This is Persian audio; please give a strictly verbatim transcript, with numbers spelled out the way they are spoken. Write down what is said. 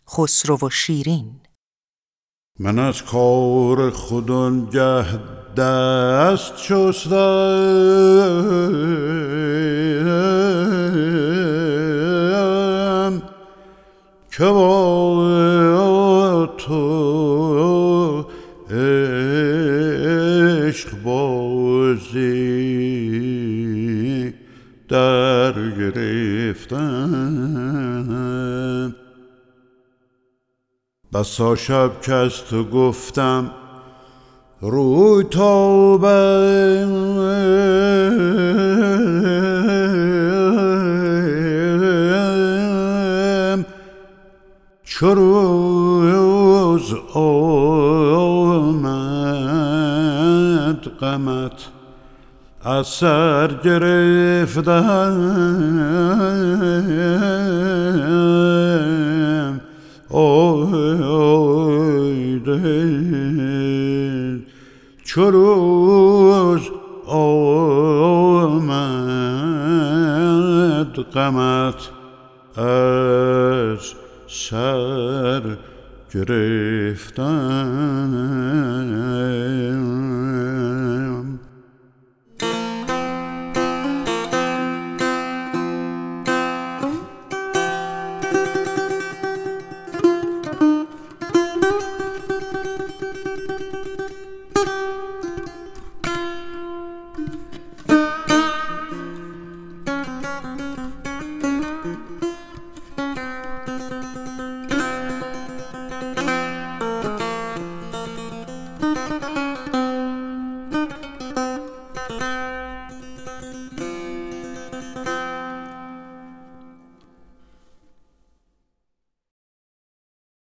خسرو و شیرین. من از کار خود آنگه دست شستم که با تو عشق بازی در گرفتم. بسا شب که از تو گفتم روی تابم، چو روز آمد غمت از سر گرفتم. اوی دل چو روز آمد غمت از سر گرفتم.